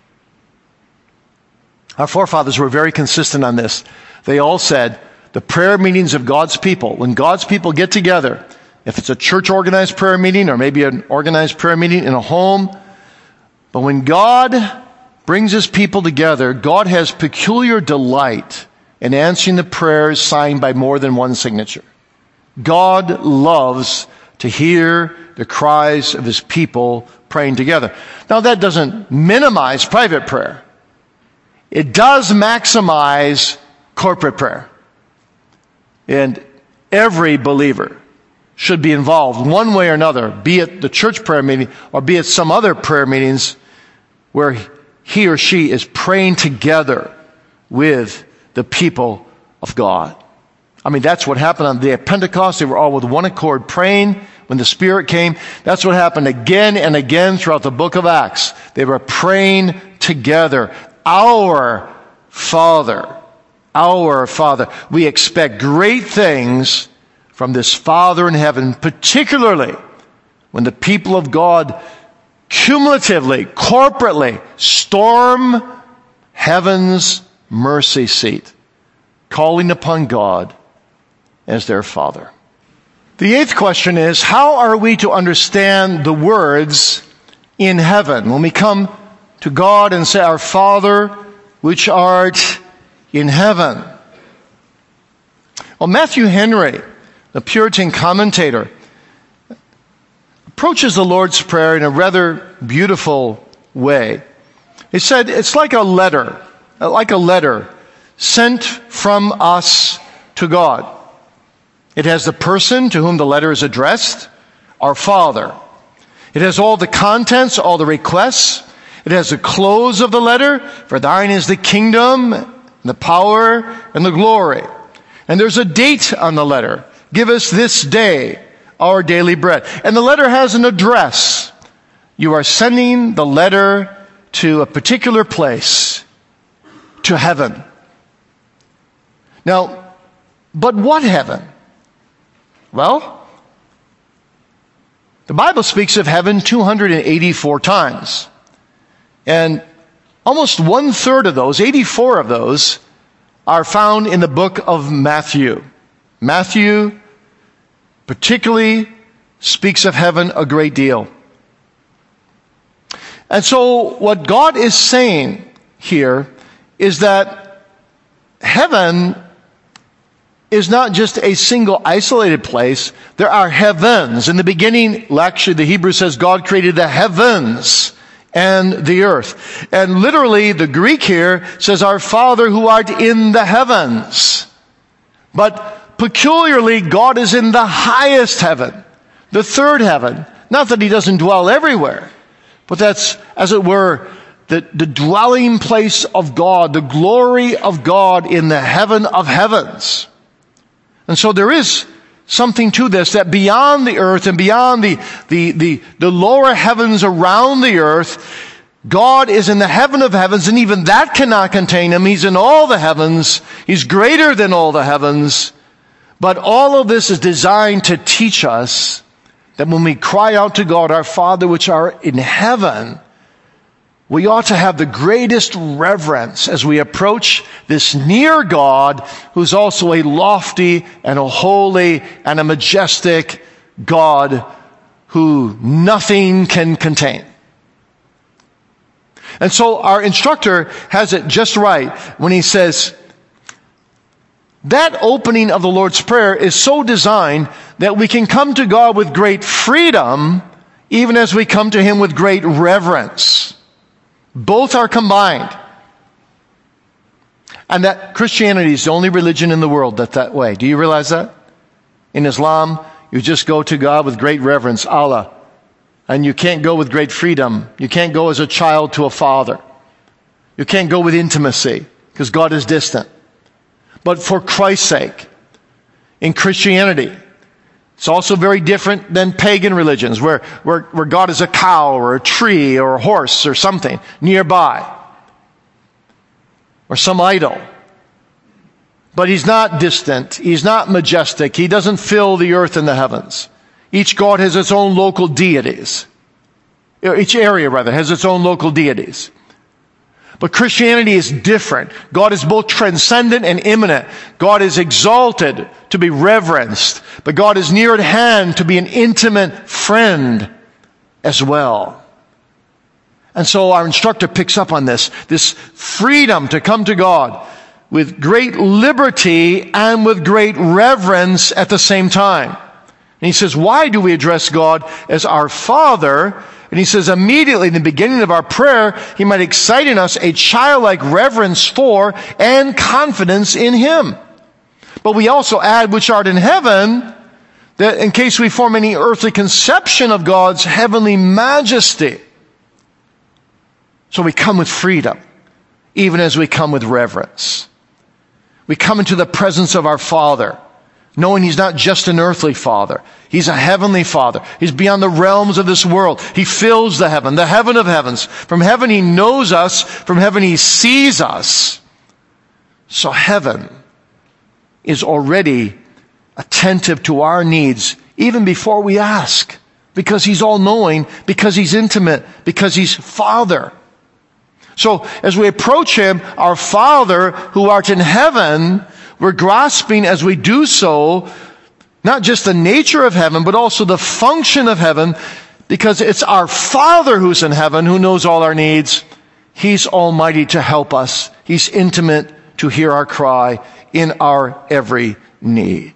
Our forefathers were very consistent on this. They all said the prayer meetings of God's people, when God's people get together, if it's a church-organized prayer meeting or maybe an organized prayer meeting in a home, but when God brings His people together, God has peculiar delight in answering the prayers signed by more than one signature. God loves to hear the cries of His people praying together. Now, that doesn't minimize private prayer. It does maximize corporate prayer. And every believer should be involved one way or another, be it the church prayer meeting or be it some other prayer meetings where he or she is praying together with the people of God. I mean, that's what happened on the day of Pentecost. They were all with one accord praying when the Spirit came. That's what happened again and again throughout the book of Acts. They were praying together. Our Father, our Father. We expect great things from this Father in heaven, particularly when the people of God cumulatively, corporately storm heaven's mercy seat, calling upon God as their Father. The eighth question is, how are we to understand the words in heaven when we come to God and say, Our Father which art in heaven? Well, Matthew Henry, the Puritan commentator, approaches the Lord's Prayer in a rather beautiful way. He said, it's like a letter, like a letter sent from us to God. It has the person to whom the letter is addressed, our Father. It has all the contents, all the requests. It has the close of the letter, for thine is the kingdom, the power, and the glory. And there's a date on the letter. Give us this day our daily bread. And the letter has an address. You are sending the letter to a particular place, to heaven. Now, but what heaven? Well, the Bible speaks of heaven two hundred eighty-four times. And almost one third of those, eighty-four of those, are found in the book of Matthew. Matthew particularly speaks of heaven a great deal. And so what God is saying here is that heaven is not just a single isolated place. There are heavens. In the beginning, actually the Hebrew says God created the heavens and the earth. And literally the Greek here says, Our Father who art in the heavens. But peculiarly, God is in the highest heaven, the third heaven. Not that he doesn't dwell everywhere, but that's, as it were, the, the dwelling place of God, the glory of God in the heaven of heavens. And so there is something to this, that beyond the earth and beyond the, the, the, the lower heavens around the earth, God is in the heaven of heavens, and even that cannot contain him. He's in all the heavens. He's greater than all the heavens. But all of this is designed to teach us that when we cry out to God, Our Father which art in heaven, we ought to have the greatest reverence as we approach this near God, who's also a lofty and a holy and a majestic God who nothing can contain. And so our instructor has it just right when he says, that opening of the Lord's Prayer is so designed that we can come to God with great freedom, even as we come to him with great reverence. Both are combined. And that Christianity is the only religion in the world that's that way. Do you realize that? In Islam, you just go to God with great reverence, Allah. And you can't go with great freedom. You can't go as a child to a father. You can't go with intimacy, because God is distant. But for Christ's sake, in Christianity, it's also very different than pagan religions, where, where, where God is a cow or a tree or a horse or something nearby, or some idol. But he's not distant. He's not majestic. He doesn't fill the earth and the heavens. Each God has its own local deities. Each area, rather, has its own local deities. But Christianity is different. God is both transcendent and immanent. God is exalted to be reverenced, but God is near at hand to be an intimate friend as well. And so our instructor picks up on this, this freedom to come to God with great liberty and with great reverence at the same time. And he says, why do we address God as our Father? And he says, immediately in the beginning of our prayer, he might excite in us a childlike reverence for and confidence in him. But we also add, which art in heaven, that in case we form any earthly conception of God's heavenly majesty. So we come with freedom, even as we come with reverence. We come into the presence of our Father, knowing he's not just an earthly Father. He's a heavenly Father. He's beyond the realms of this world. He fills the heaven, the heaven of heavens. From heaven he knows us. From heaven he sees us. So heaven is already attentive to our needs even before we ask, because He's all-knowing, because He's intimate, because He's Father. So as we approach Him, our Father who art in heaven, we're grasping as we do so not just the nature of heaven, but also the function of heaven, because it's our Father who's in heaven who knows all our needs. He's almighty to help us. He's intimate to hear our cry in our every need.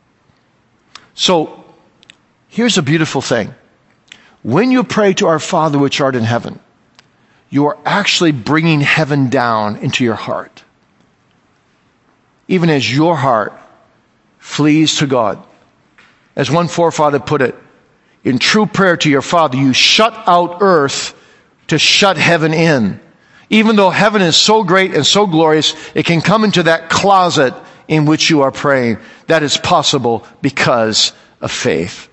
So, here's a beautiful thing. When you pray to our Father which art in heaven, you are actually bringing heaven down into your heart. Even as your heart flees to God. As one forefather put it, in true prayer to your Father, you shut out earth to shut heaven in. Even though heaven is so great and so glorious, it can come into that closet in which you are praying. That is possible because of faith.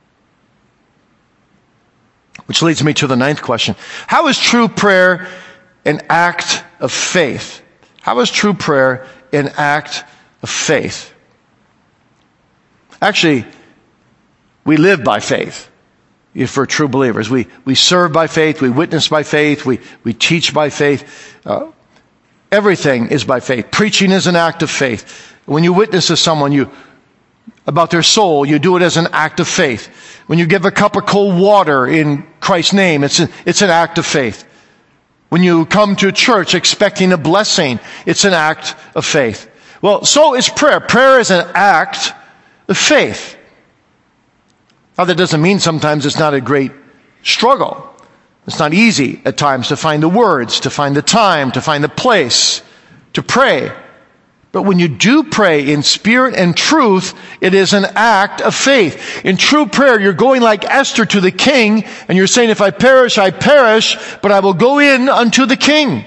Which leads me to the ninth question. How is true prayer an act of faith? How is true prayer an act of faith? Actually, we live by faith. If we're true believers, we, we serve by faith, we witness by faith, we, we teach by faith. Uh, everything is by faith. Preaching is an act of faith. When you witness to someone you about their soul, you do it as an act of faith. When you give a cup of cold water in Christ's name, it's an, it's an act of faith. When you come to church expecting a blessing, it's an act of faith. Well, so is prayer. Prayer is an act of faith. Now, that doesn't mean sometimes it's not a great struggle. It's not easy at times to find the words, to find the time, to find the place, to pray. But when you do pray in spirit and truth, it is an act of faith. In true prayer, you're going like Esther to the king, and you're saying, if I perish, I perish, but I will go in unto the king.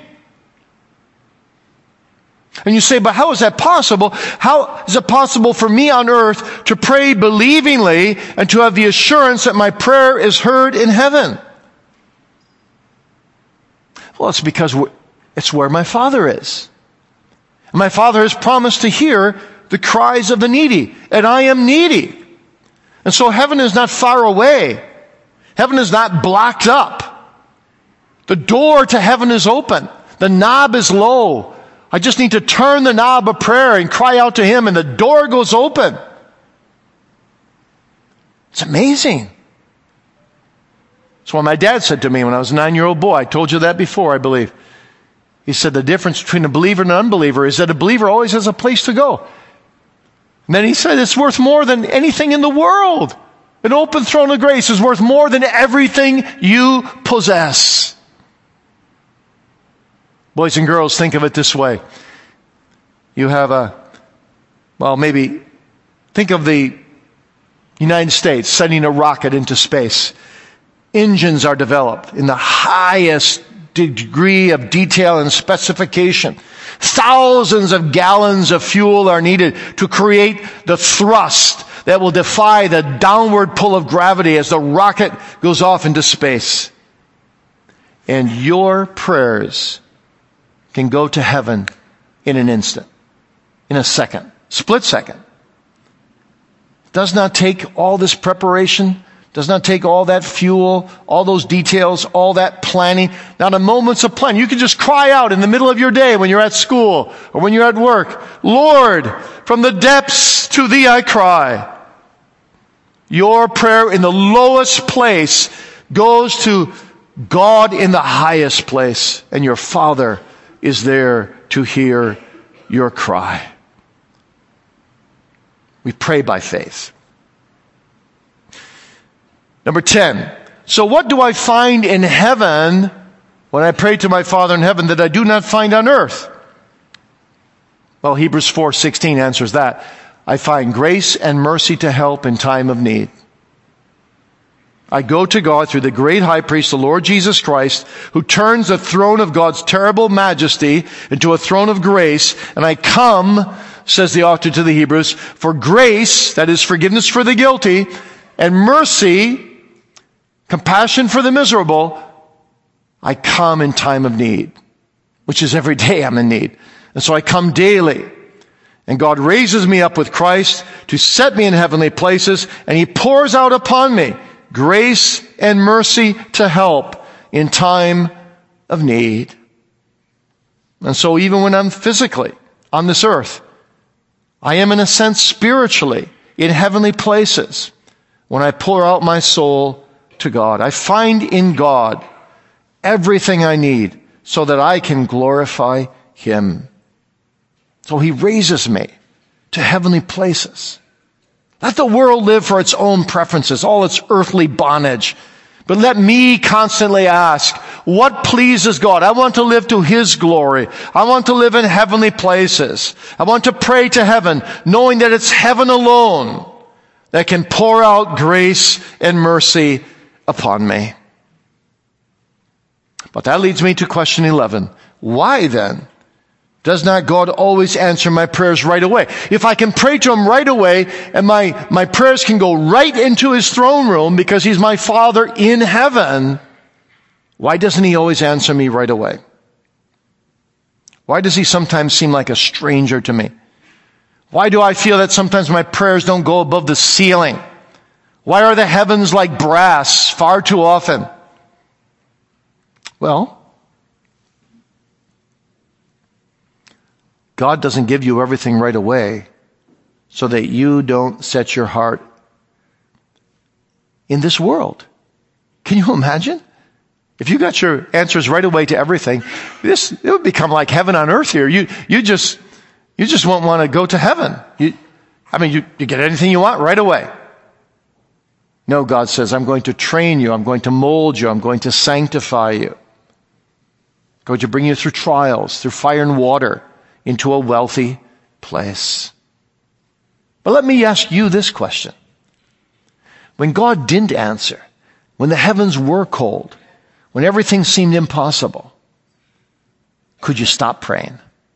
And you say, but how is that possible? How is it possible for me on earth to pray believingly and to have the assurance that my prayer is heard in heaven? Well, it's because it's where my Father is. My Father has promised to hear the cries of the needy, and I am needy. And so heaven is not far away. Heaven is not blocked up. The door to heaven is open. The knob is low. I just need to turn the knob of prayer and cry out to Him, and the door goes open. It's amazing. That's what my dad said to me when I was a nine-year-old boy. I told you that before, I believe. He said the difference between a believer and an unbeliever is that a believer always has a place to go. And then he said it's worth more than anything in the world. An open throne of grace is worth more than everything you possess. Boys and girls, think of it this way. You have a, well, maybe, think of the United States sending a rocket into space. Engines are developed in the highest degree of detail and specification. Thousands of gallons of fuel are needed to create the thrust that will defy the downward pull of gravity as the rocket goes off into space. And your prayers can go to heaven in an instant, in a second, split second. It does not take all this preparation, does not take all that fuel, all those details, all that planning, not a moment's of planning. You can just cry out in the middle of your day when you're at school or when you're at work, Lord, from the depths to Thee I cry. Your prayer in the lowest place goes to God in the highest place, and your Father is there to hear your cry. We pray by faith. Number ten. So what do I find in heaven when I pray to my Father in heaven that I do not find on earth? Well, Hebrews four sixteen answers that. I find grace and mercy to help in time of need. I go to God through the great high priest, the Lord Jesus Christ, who turns the throne of God's terrible majesty into a throne of grace. And I come, says the author to the Hebrews, for grace, that is forgiveness for the guilty, and mercy, compassion for the miserable. I come in time of need, which is every day I'm in need. And so I come daily. And God raises me up with Christ to set me in heavenly places, and he pours out upon me grace and mercy to help in time of need. And so even when I'm physically on this earth, I am in a sense spiritually in heavenly places when I pour out my soul to God. I find in God everything I need so that I can glorify him. So he raises me to heavenly places. Let the world live for its own preferences, all its earthly bondage. But let me constantly ask, what pleases God? I want to live to his glory. I want to live in heavenly places. I want to pray to heaven, knowing that it's heaven alone that can pour out grace and mercy upon me. But that leads me to question eleven. Why then does not God always answer my prayers right away? If I can pray to him right away and my, my prayers can go right into his throne room because he's my Father in heaven, why doesn't he always answer me right away? Why does he sometimes seem like a stranger to me? Why do I feel that sometimes my prayers don't go above the ceiling? Why are the heavens like brass far too often? Well, God doesn't give you everything right away so that you don't set your heart in this world. Can you imagine? If you got your answers right away to everything, this it would become like heaven on earth here. You you just you just won't want to go to heaven. You, I mean, you, you get anything you want right away. No, God says, I'm going to train you. I'm going to mold you. I'm going to sanctify you. I'm going to bring you through trials, through fire and water, into a wealthy place. But let me ask you this question. When God didn't answer, when the heavens were cold, when everything seemed impossible, could you stop praying?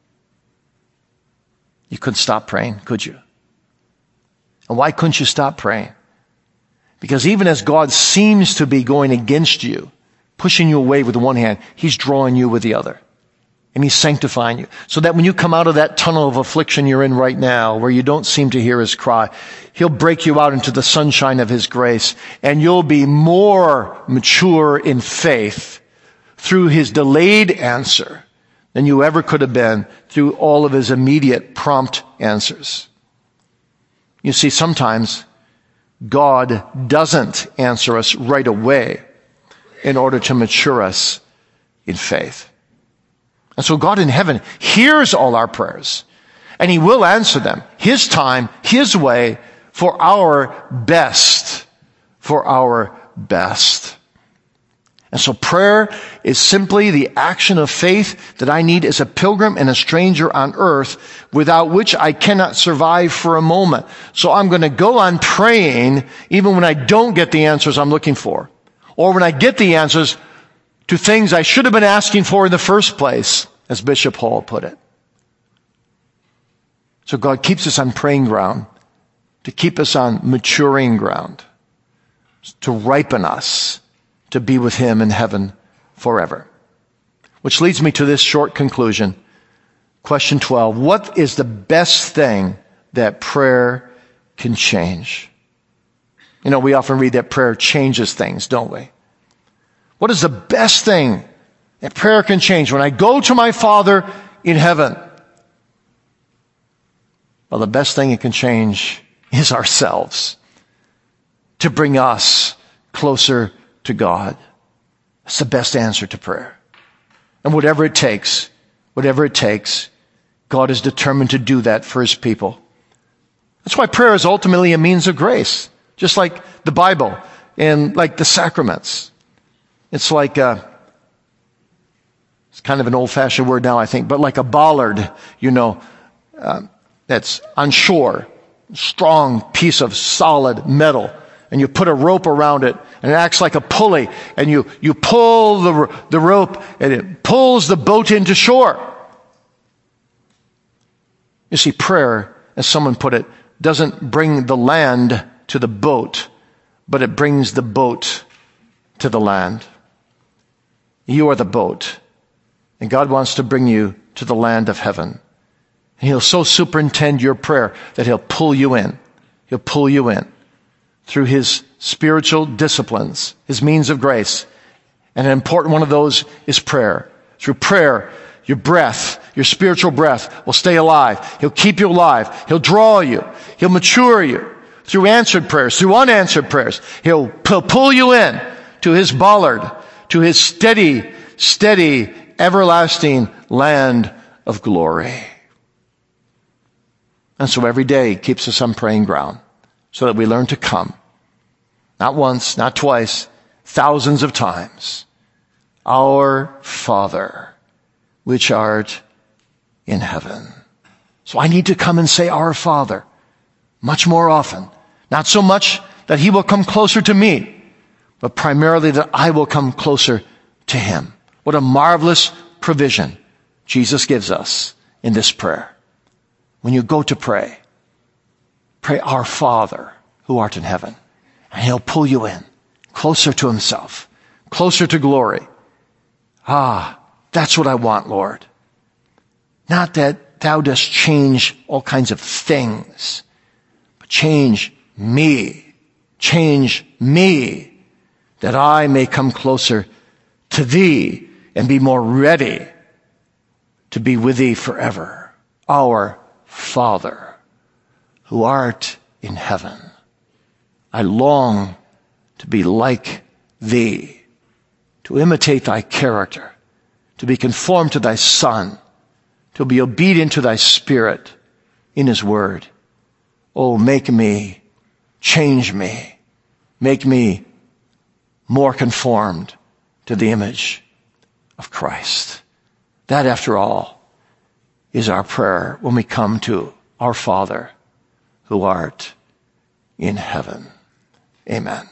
You couldn't stop praying, could you? And why couldn't you stop praying? Because even as God seems to be going against you, pushing you away with one hand, he's drawing you with the other. And he's sanctifying you. So that when you come out of that tunnel of affliction you're in right now, where you don't seem to hear his cry, he'll break you out into the sunshine of his grace. And you'll be more mature in faith through his delayed answer than you ever could have been through all of his immediate prompt answers. You see, sometimes God doesn't answer us right away in order to mature us in faith. And so God in heaven hears all our prayers, and he will answer them, his time, his way, for our best, for our best. And so prayer is simply the action of faith that I need as a pilgrim and a stranger on earth, without which I cannot survive for a moment. So I'm going to go on praying even when I don't get the answers I'm looking for, or when I get the answers to things I should have been asking for in the first place, as Bishop Hall put it. So God keeps us on praying ground, to keep us on maturing ground, to ripen us to be with him in heaven forever. Which leads me to this short conclusion. Question twelve. What is the best thing that prayer can change? You know, we often read that prayer changes things, don't we? What is the best thing that prayer can change when I go to my Father in heaven? Well, the best thing it can change is ourselves, to bring us closer to God. That's the best answer to prayer. And whatever it takes, whatever it takes, God is determined to do that for his people. That's why prayer is ultimately a means of grace, just like the Bible and like the sacraments. It's like a, it's kind of an old-fashioned word now, I think, but like a bollard, you know, uh, that's on shore, strong piece of solid metal, and you put a rope around it, and it acts like a pulley, and you, you pull the, the rope, and it pulls the boat into shore. You see, prayer, as someone put it, doesn't bring the land to the boat, but it brings the boat to the land. You are the boat, and God wants to bring you to the land of heaven. And he'll so superintend your prayer that he'll pull you in. He'll pull you in through his spiritual disciplines, his means of grace. And an important one of those is prayer. Through prayer, your breath, your spiritual breath will stay alive. He'll keep you alive. He'll draw you. He'll mature you through answered prayers, through unanswered prayers. He'll, he'll pull you in to his bollard, to his steady, steady, everlasting land of glory. And so every day he keeps us on praying ground so that we learn to come. Not once, not twice, thousands of times. Our Father, which art in heaven. So I need to come and say, Our Father, much more often. Not so much that he will come closer to me, but primarily that I will come closer to him. What a marvelous provision Jesus gives us in this prayer. When you go to pray, pray, Our Father, who art in heaven. And he'll pull you in, closer to himself, closer to glory. Ah, that's what I want, Lord. Not that thou dost change all kinds of things, but change me. Change me, that I may come closer to thee and be more ready to be with thee forever. Our Father, who art in heaven. I long to be like thee, to imitate thy character, to be conformed to thy Son, to be obedient to thy Spirit in his word. Oh, make me, change me, make me more conformed to the image of Christ. That, after all, is our prayer when we come to our Father who art in heaven. Amen.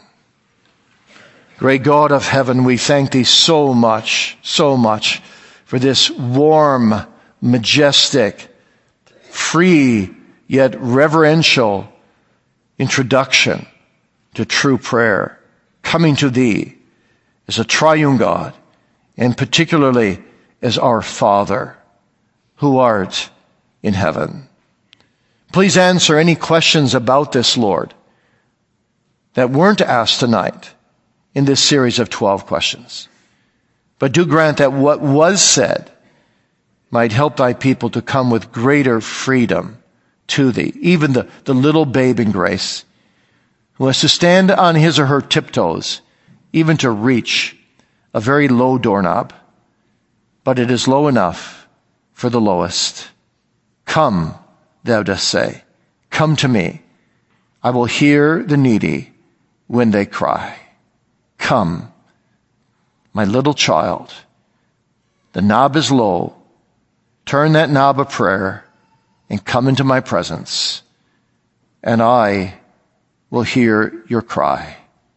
Great God of heaven, we thank thee so much, so much for this warm, majestic, free, yet reverential introduction to true prayer, coming to thee as a triune God, and particularly as our Father who art in heaven. Please answer any questions about this, Lord, that weren't asked tonight in this series of twelve questions. But do grant that what was said might help thy people to come with greater freedom to thee, even the, the little babe in grace who has to stand on his or her tiptoes, even to reach a very low doorknob, but it is low enough for the lowest. Come, thou dost say, come to me. I will hear the needy when they cry. Come, my little child. The knob is low. Turn that knob of prayer and come into my presence, and I will hear your cry.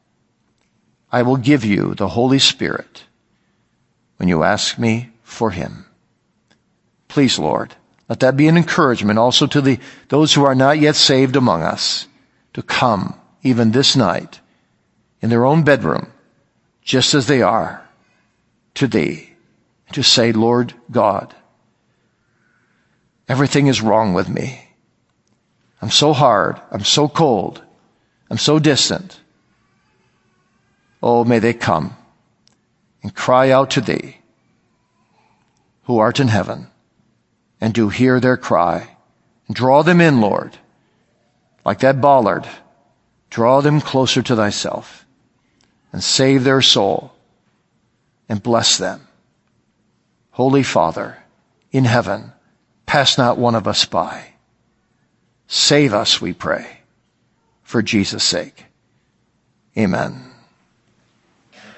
I will give you the Holy Spirit when you ask me for him. Please, Lord, let that be an encouragement also to the those who are not yet saved among us to come even this night in their own bedroom, just as they are, to thee, to say, Lord God, everything is wrong with me. I'm so hard. I'm so cold. I'm so distant. Oh, may they come and cry out to thee, who art in heaven, and do hear their cry. And draw them in, Lord, like that bollard. Draw them closer to thyself and save their soul and bless them. Holy Father, in heaven, pass not one of us by. Save us, we pray, for Jesus' sake. Amen.